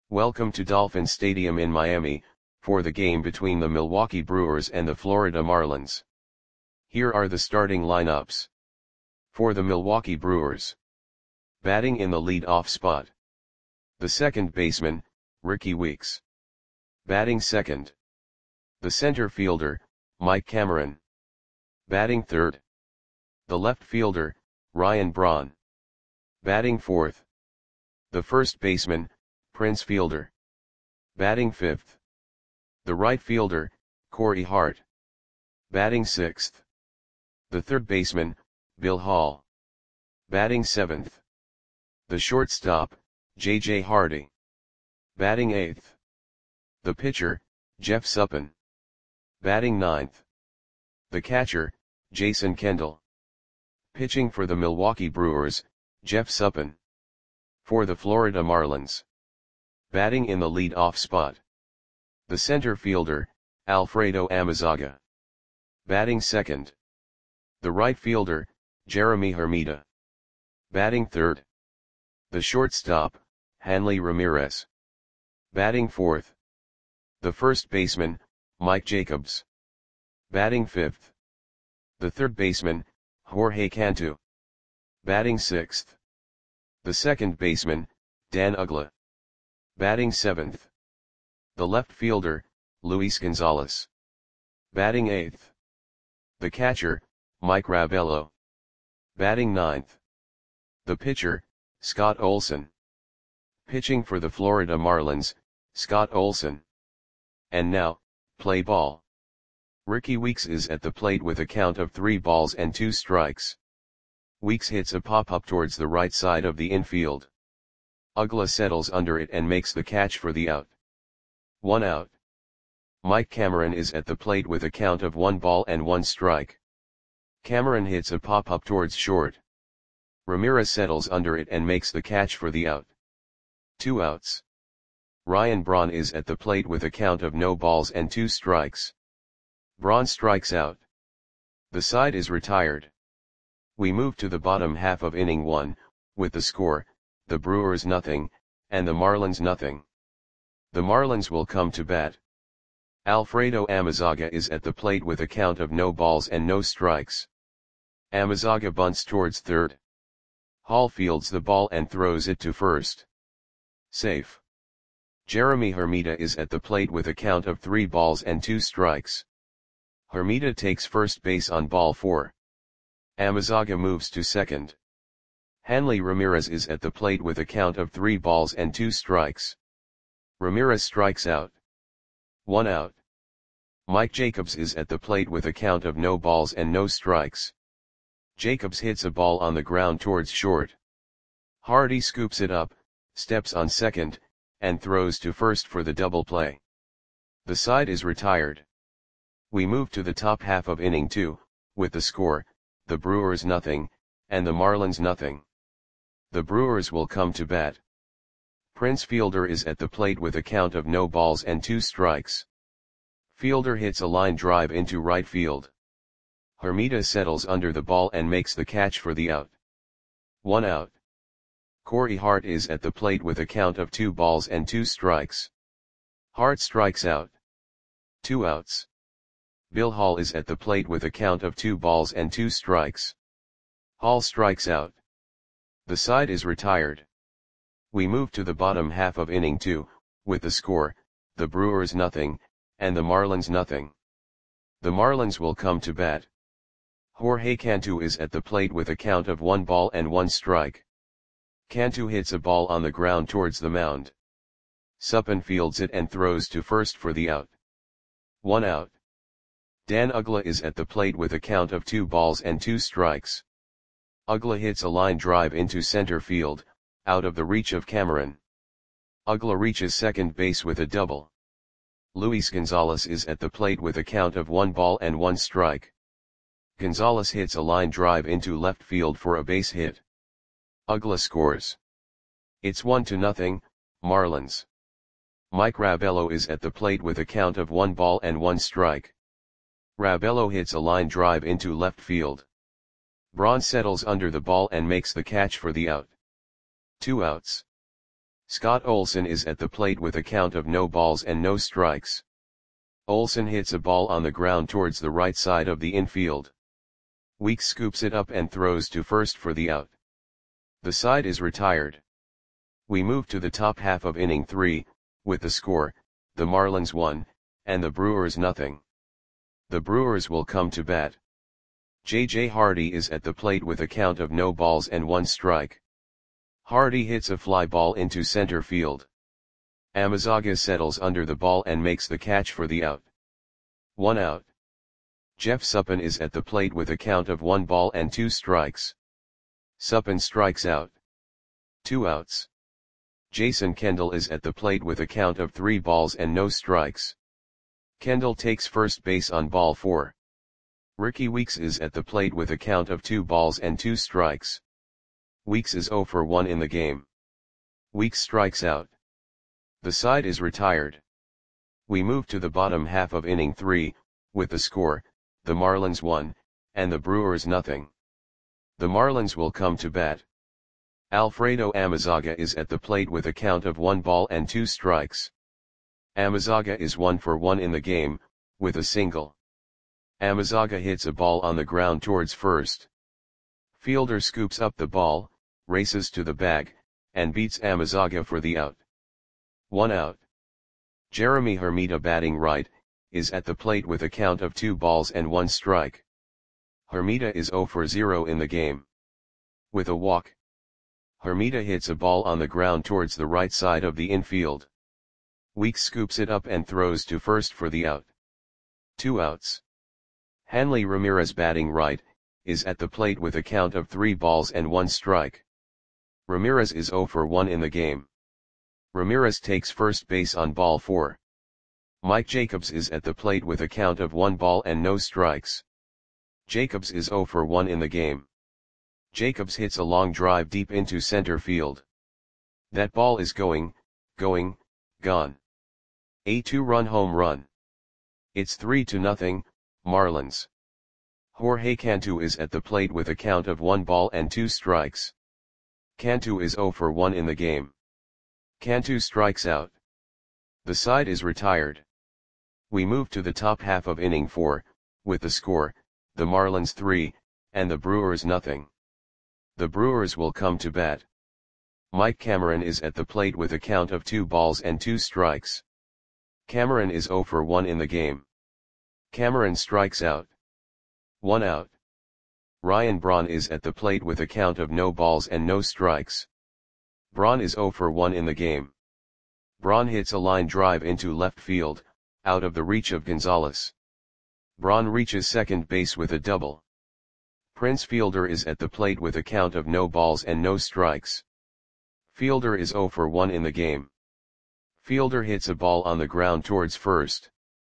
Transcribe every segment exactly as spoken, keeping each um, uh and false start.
Welcome to Dolphin Stadium in Miami, for the game between the Milwaukee Brewers and the Florida Marlins. Here are the starting lineups. For the Milwaukee Brewers. Batting in the lead-off spot. The second baseman, Rickie Weeks. Batting second. The center fielder, Mike Cameron. Batting third. The left fielder, Ryan Braun. Batting fourth. The first baseman, Prince Fielder. Batting fifth. The right fielder, Corey Hart. Batting sixth. The third baseman, Bill Hall. Batting seventh. The shortstop, J J Hardy. Batting eighth. The pitcher, Jeff Suppan. Batting ninth. The catcher, Jason Kendall. Pitching for the Milwaukee Brewers, Jeff Suppan. For the Florida Marlins. Batting in the lead-off spot. The center fielder, Alfredo Amezaga. Batting second. The right fielder, Jeremy Hermida. Batting third. The shortstop, Hanley Ramirez. Batting fourth. The first baseman, Mike Jacobs. Batting fifth. The third baseman, Jorge Cantu. Batting sixth. The second baseman, Dan Uggla. Batting seventh. The left fielder, Luis Gonzalez. Batting eighth. The catcher, Mike Rabello. Batting ninth. The pitcher, Scott Olson. Pitching for the Florida Marlins, Scott Olson. And now, play ball. Rickie Weeks is at the plate with a count of three balls and two strikes. Weeks hits a pop-up towards the right side of the infield. Uggla settles under it and makes the catch for the out. One out. Mike Cameron is at the plate with a count of one ball and one strike. Cameron hits a pop-up towards short. Ramirez settles under it and makes the catch for the out. Two outs. Ryan Braun is at the plate with a count of no balls and two strikes. Braun strikes out. The side is retired. We move to the bottom half of inning one, with the score, the Brewers nothing, and the Marlins nothing. The Marlins will come to bat. Alfredo Amezaga is at the plate with a count of no balls and no strikes. Amezaga bunts towards third. Hall fields the ball and throws it to first. Safe. Jeremy Hermida is at the plate with a count of three balls and two strikes. Hermida takes first base on ball four. Amezaga moves to second. Hanley Ramirez is at the plate with a count of three balls and two strikes. Ramirez strikes out. One out. Mike Jacobs is at the plate with a count of no balls and no strikes. Jacobs hits a ball on the ground towards short. Hardy scoops it up, steps on second, and throws to first for the double play. The side is retired. We move to the top half of inning two, with the score, the Brewers nothing, and the Marlins nothing. The Brewers will come to bat. Prince Fielder is at the plate with a count of no balls and two strikes. Fielder hits a line drive into right field. Hermida settles under the ball and makes the catch for the out. One out. Corey Hart is at the plate with a count of two balls and two strikes. Hart strikes out. Two outs. Bill Hall is at the plate with a count of two balls and two strikes. Hall strikes out. The side is retired. We move to the bottom half of inning two, with the score, the Brewers nothing, and the Marlins nothing. The Marlins will come to bat. Jorge Cantu is at the plate with a count of one ball and one strike. Cantu hits a ball on the ground towards the mound. Suppan fields it and throws to first for the out. One out. Dan Uggla is at the plate with a count of two balls and two strikes. Uggla hits a line drive into center field, out of the reach of Cameron. Uggla reaches second base with a double. Luis Gonzalez is at the plate with a count of one ball and one strike. Gonzalez hits a line drive into left field for a base hit. Uggla scores. It's one to nothing, Marlins. Mike Rabello is at the plate with a count of one ball and one strike. Rabello hits a line drive into left field. Braun settles under the ball and makes the catch for the out. Two outs. Scott Olsen is at the plate with a count of no balls and no strikes. Olsen hits a ball on the ground towards the right side of the infield. Weeks scoops it up and throws to first for the out. The side is retired. We move to the top half of inning three, with the score, the Marlins one, and the Brewers nothing. The Brewers will come to bat. J J Hardy is at the plate with a count of no balls and one strike. Hardy hits a fly ball into center field. Amezaga settles under the ball and makes the catch for the out. One out. Jeff Suppan is at the plate with a count of one ball and two strikes. Suppan strikes out. Two outs. Jason Kendall is at the plate with a count of three balls and no strikes. Kendall takes first base on ball four. Ricky Weeks is at the plate with a count of two balls and two strikes. Weeks is oh for one in the game. Weeks strikes out. The side is retired. We move to the bottom half of inning three, with the score, the Marlins one, and the Brewers nothing. The Marlins will come to bat. Alfredo Amezaga is at the plate with a count of one ball and two strikes. Amezaga is one for one in the game, with a single. Amezaga hits a ball on the ground towards first. Fielder scoops up the ball, races to the bag, and beats Amezaga for the out. One out. Jeremy Hermida, batting right, is at the plate with a count of two balls and one strike. Hermida is oh for zero in the game. With a walk. Hermida hits a ball on the ground towards the right side of the infield. Weeks scoops it up and throws to first for the out. Two outs. Hanley Ramirez, batting right, is at the plate with a count of three balls and one strike. Ramirez is oh for one in the game. Ramirez takes first base on ball four. Mike Jacobs is at the plate with a count of one ball and no strikes. Jacobs is oh for one in the game. Jacobs hits a long drive deep into center field. That ball is going, going, gone. A two-run home run. It's three to nothing, Marlins. Jorge Cantu is at the plate with a count of one ball and two strikes. Cantu is oh for one in the game. Cantu strikes out. The side is retired. We move to the top half of inning four, with the score, the Marlins three, and the Brewers nothing. The Brewers will come to bat. Mike Cameron is at the plate with a count of two balls and two strikes. Cameron is oh for one in the game. Cameron strikes out. One out. Ryan Braun is at the plate with a count of no balls and no strikes. Braun is oh for one in the game. Braun hits a line drive into left field, out of the reach of Gonzalez. Braun reaches second base with a double. Prince Fielder is at the plate with a count of no balls and no strikes. Fielder is oh for one in the game. Fielder hits a ball on the ground towards first.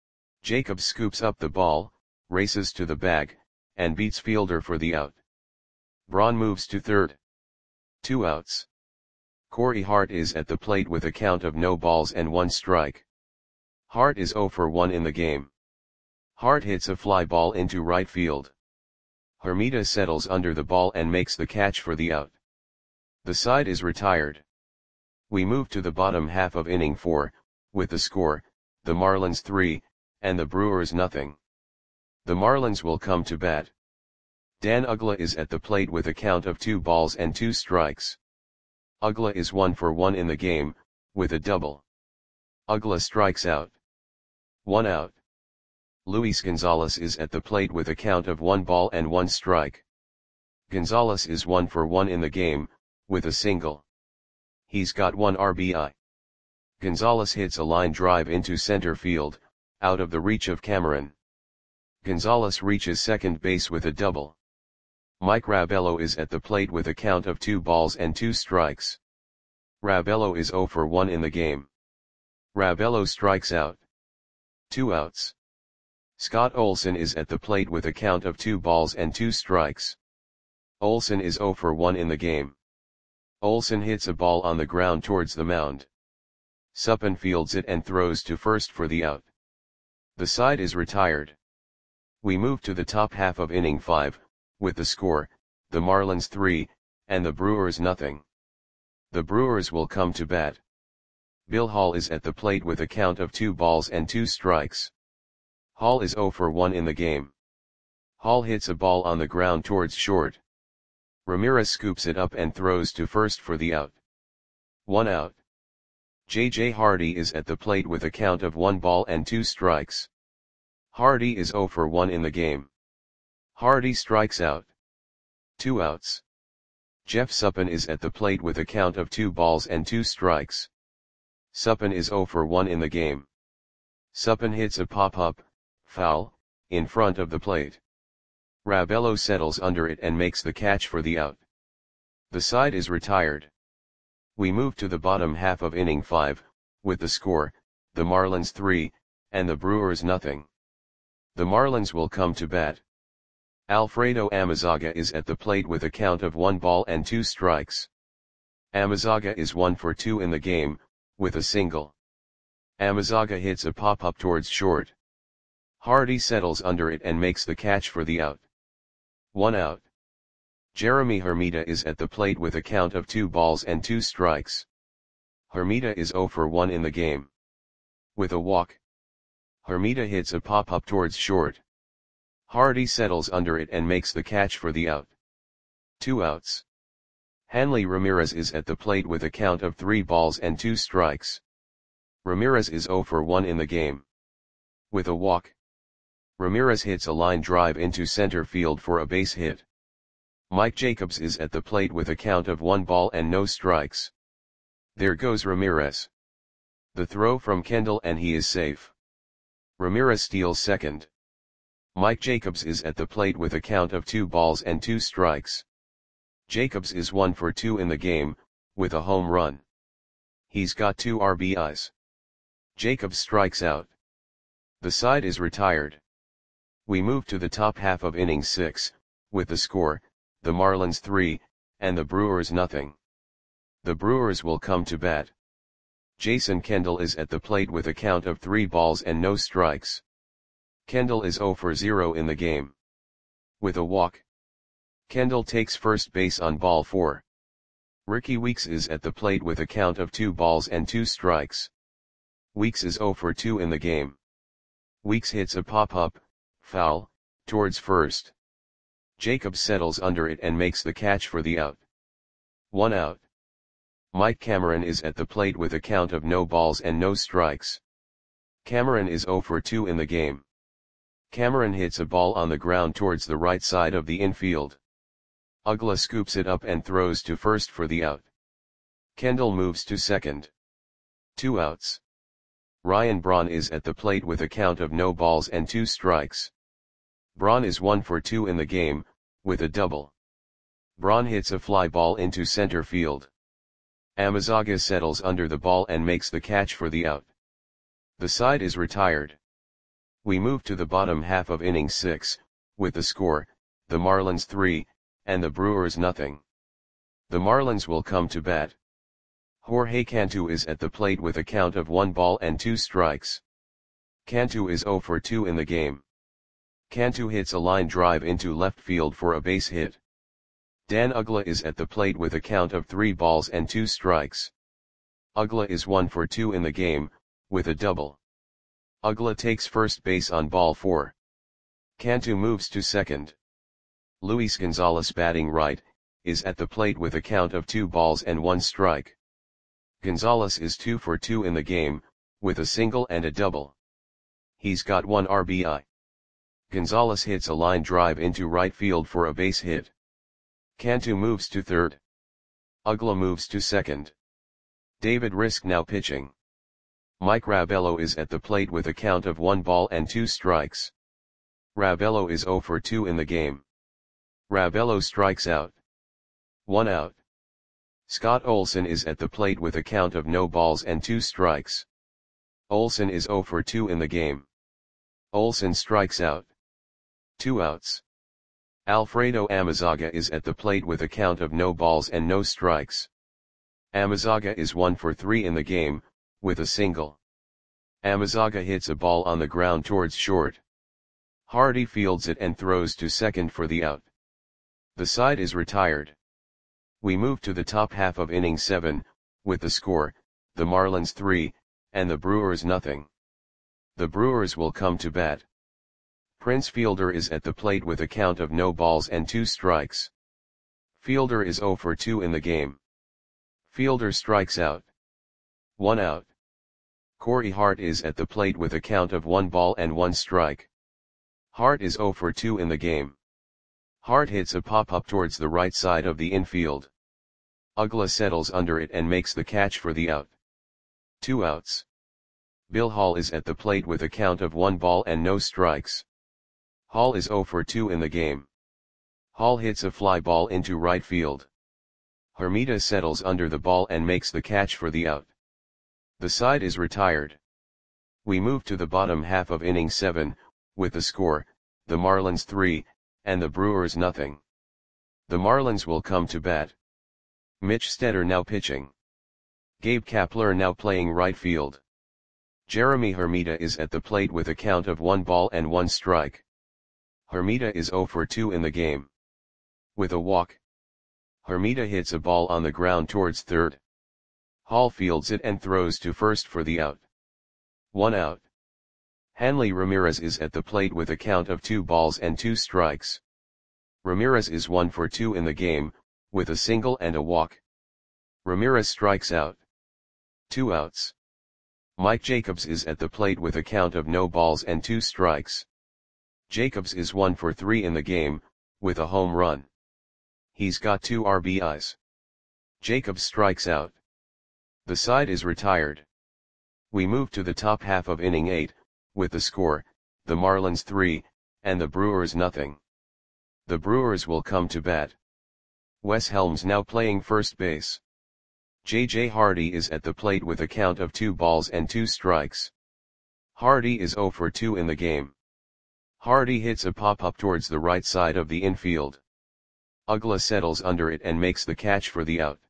Jacobs scoops up the ball, races to the bag, and beats Fielder for the out. Braun moves to third. Two outs. Corey Hart is at the plate with a count of no balls and one strike. Hart is oh for one in the game. Hart hits a fly ball into right field. Hermida settles under the ball and makes the catch for the out. The side is retired. We move to the bottom half of inning four, with the score, the Marlins three, and the Brewers nothing. The Marlins will come to bat. Dan Uggla is at the plate with a count of two balls and two strikes. Uggla is one for one in the game, with a double. Uggla strikes out. One out. Luis Gonzalez is at the plate with a count of one ball and one strike. Gonzalez is one for one in the game, with a single. He's got one R B I. Gonzalez hits a line drive into center field, out of the reach of Cameron. Gonzalez reaches second base with a double. Mike Rabello is at the plate with a count of two balls and two strikes. Rabello is oh for one in the game. Rabello strikes out. Two outs. Scott Olsen is at the plate with a count of two balls and two strikes. Olsen is oh for one in the game. Olsen hits a ball on the ground towards the mound. Suppan fields it and throws to first for the out. The side is retired. We move to the top half of inning five, with the score, the Marlins three, and the Brewers nothing. The Brewers will come to bat. Bill Hall is at the plate with a count of two balls and two strikes. Hall is oh for one in the game. Hall hits a ball on the ground towards short. Ramirez scoops it up and throws to first for the out. One out. J J Hardy is at the plate with a count of one ball and two strikes. Hardy is oh for one in the game. Hardy strikes out. Two outs. Jeff Suppan is at the plate with a count of two balls and two strikes. Suppan is oh for one in the game. Suppan hits a pop-up, foul, in front of the plate. Rabello settles under it and makes the catch for the out. The side is retired. We move to the bottom half of inning five, with the score, the Marlins three, and the Brewers nothing. The Marlins will come to bat. Alfredo Amezaga is at the plate with a count of one ball and two strikes. Amezaga is one for two in the game, with a single. Amezaga hits a pop-up towards short. Hardy settles under it and makes the catch for the out. One out. Jeremy Hermida is at the plate with a count of two balls and two strikes. Hermida is oh for one in the game. With a walk. Hermida hits a pop-up towards short. Hardy settles under it and makes the catch for the out. Two outs. Hanley Ramirez is at the plate with a count of three balls and two strikes. Ramirez is oh for one in the game. With a walk. Ramirez hits a line drive into center field for a base hit. Mike Jacobs is at the plate with a count of one ball and no strikes. There goes Ramirez. The throw from Kendall and he is safe. Ramirez steals second. Mike Jacobs is at the plate with a count of two balls and two strikes. Jacobs is one for two in the game, with a home run. He's got two R B Is. Jacobs strikes out. The side is retired. We move to the top half of inning six, with the score, the Marlins three, and the Brewers nothing. The Brewers will come to bat. Jason Kendall is at the plate with a count of three balls and no strikes. Kendall is oh for zero in the game. With a walk. Kendall takes first base on ball four. Ricky Weeks is at the plate with a count of two balls and two strikes. Weeks is oh for two in the game. Weeks hits a pop-up, foul, towards first. Jacobs settles under it and makes the catch for the out. One out. Mike Cameron is at the plate with a count of no balls and no strikes. Cameron is oh for two in the game. Cameron hits a ball on the ground towards the right side of the infield. Ugla scoops it up and throws to first for the out. Kendall moves to second. Two outs. Ryan Braun is at the plate with a count of no balls and two strikes. Braun is one for two in the game, with a double. Braun hits a fly ball into center field. Amezaga settles under the ball and makes the catch for the out. The side is retired. We move to the bottom half of inning six, with the score, the Marlins three, and the Brewers nothing. The Marlins will come to bat. Jorge Cantu is at the plate with a count of one ball and two strikes. Cantu is oh for two in the game. Cantu hits a line drive into left field for a base hit. Dan Ugla is at the plate with a count of three balls and two strikes. Ugla is one for two in the game, with a double. Ugla takes first base on ball four. Cantu moves to second. Luis Gonzalez, batting right, is at the plate with a count of two balls and one strike. Gonzalez is two for two in the game, with a single and a double. He's got one R B I. Gonzalez hits a line drive into right field for a base hit. Cantu moves to third. Ugla moves to second. David Risk now pitching. Mike Rabello is at the plate with a count of one ball and two strikes. Rabello is oh for two in the game. Rabello strikes out. One out. Scott Olson is at the plate with a count of no balls and two strikes. Olson is oh for two in the game. Olson strikes out. Two outs. Alfredo Amezaga is at the plate with a count of no balls and no strikes. Amezaga is one for three in the game, with a single. Amezaga hits a ball on the ground towards short. Hardy fields it and throws to second for the out. The side is retired. We move to the top half of inning seven, with the score, the Marlins three, and the Brewers nothing. The Brewers will come to bat. Prince Fielder is at the plate with a count of no balls and two strikes. Fielder is zero for two in the game. Fielder strikes out. One out. Corey Hart is at the plate with a count of one ball and one strike. Hart is zero for two in the game. Hart hits a pop-up towards the right side of the infield. Uggla settles under it and makes the catch for the out. Two outs. Bill Hall is at the plate with a count of one ball and no strikes. Hall is zero for two in the game. Hall hits a fly ball into right field. Hermida settles under the ball and makes the catch for the out. The side is retired. We move to the bottom half of inning seven, with the score, the Marlins three, and the Brewers nothing. The Marlins will come to bat. Mitch Stetter now pitching. Gabe Kapler now playing right field. Jeremy Hermida is at the plate with a count of one ball and one strike. Hermida is zero for two in the game. With a walk, Hermida hits a ball on the ground towards third. Hall fields it and throws to first for the out. One out. Hanley Ramirez is at the plate with a count of two balls and two strikes. Ramirez is one for two in the game, with a single and a walk. Ramirez strikes out. Two outs. Mike Jacobs is at the plate with a count of no balls and two strikes. Jacobs is one for three in the game, with a home run. He's got two R B Is. Jacobs strikes out. The side is retired. We move to the top half of inning eight, with the score, the Marlins three, and the Brewers nothing. The Brewers will come to bat. Wes Helms now playing first base. J J Hardy is at the plate with a count of two balls and two strikes. Hardy is zero for two in the game. Hardy hits a pop-up towards the right side of the infield. Uggla settles under it and makes the catch for the out.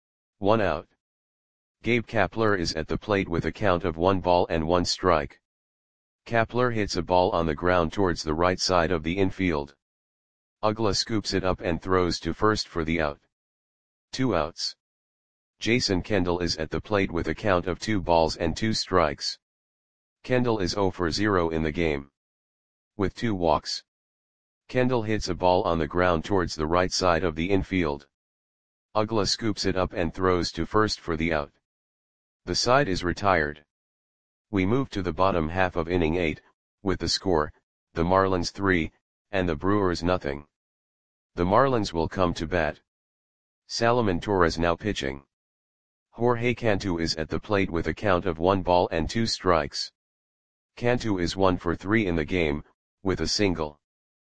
One out. Gabe Kapler is at the plate with a count of one ball and one strike. Kapler hits a ball on the ground towards the right side of the infield. Uggla scoops it up and throws to first for the out. Two outs. Jason Kendall is at the plate with a count of two balls and two strikes. Kendall is zero for zero in the game. With two walks, Kendall hits a ball on the ground towards the right side of the infield. Uggla scoops it up and throws to first for the out. The side is retired. We move to the bottom half of inning eight, with the score, the Marlins three, and the Brewers nothing. The Marlins will come to bat. Salomon Torres now pitching. Jorge Cantu is at the plate with a count of one ball and two strikes. Cantu is one for three in the game, with a single.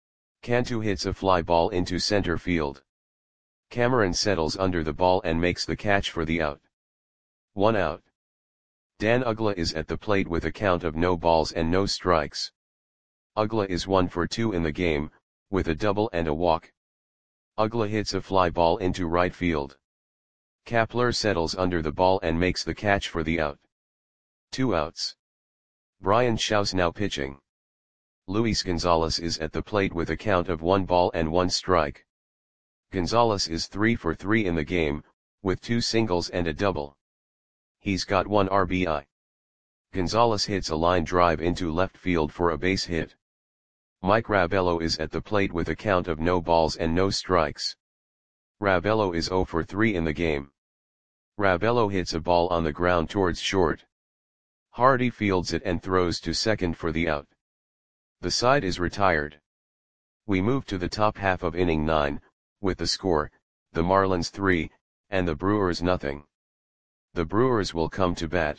Cantu hits a fly ball into center field. Cameron settles under the ball and makes the catch for the out. One out. Dan Uggla is at the plate with a count of no balls and no strikes. Uggla is one for two in the game, with a double and a walk. Uggla hits a fly ball into right field. Kapler settles under the ball and makes the catch for the out. Two outs. Brian Shouse now pitching. Luis Gonzalez is at the plate with a count of one ball and one strike. Gonzalez is three for three in the game, with two singles and a double. He's got one R B I. Gonzalez hits a line drive into left field for a base hit. Mike Rabello is at the plate with a count of no balls and no strikes. Rabello is zero for three in the game. Rabello hits a ball on the ground towards short. Hardy fields it and throws to second for the out. The side is retired. We move to the top half of inning nine, with the score, the Marlins three, and the Brewers nothing. The Brewers will come to bat.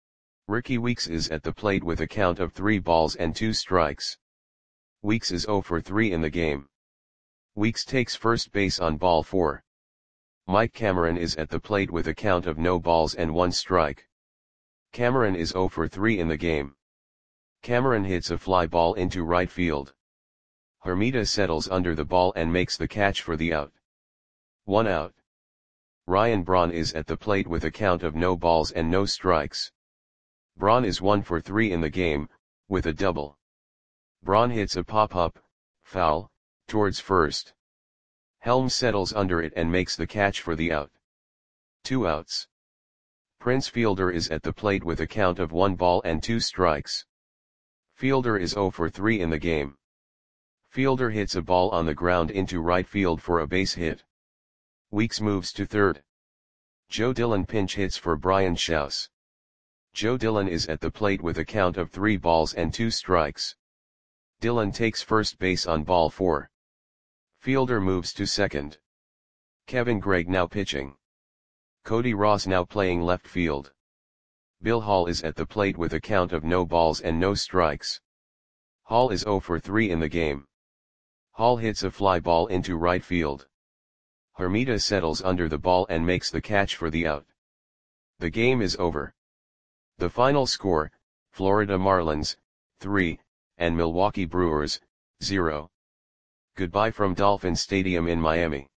Ricky Weeks is at the plate with a count of three balls and two strikes. Weeks is zero for three in the game. Weeks takes first base on ball four. Mike Cameron is at the plate with a count of no balls and one strike. Cameron is zero for three in the game. Cameron hits a fly ball into right field. Hermida settles under the ball and makes the catch for the out. One out. Ryan Braun is at the plate with a count of no balls and no strikes. Braun is one for three in the game, with a double. Braun hits a pop-up, foul, towards first. Helms settles under it and makes the catch for the out. Two outs. Prince Fielder is at the plate with a count of one ball and two strikes. Fielder is zero for three in the game. Fielder hits a ball on the ground into right field for a base hit. Weeks moves to third. Joe Dillon pinch hits for Brian Schaus. Joe Dillon is at the plate with a count of three balls and two strikes. Dillon takes first base on ball four. Fielder moves to second. Kevin Gregg now pitching. Cody Ross now playing left field. Bill Hall is at the plate with a count of no balls and no strikes. Hall is zero for three in the game. Hall hits a fly ball into right field. Hermida settles under the ball and makes the catch for the out. The game is over. The final score, Florida Marlins, three, and Milwaukee Brewers, zero. Goodbye from Dolphin Stadium in Miami.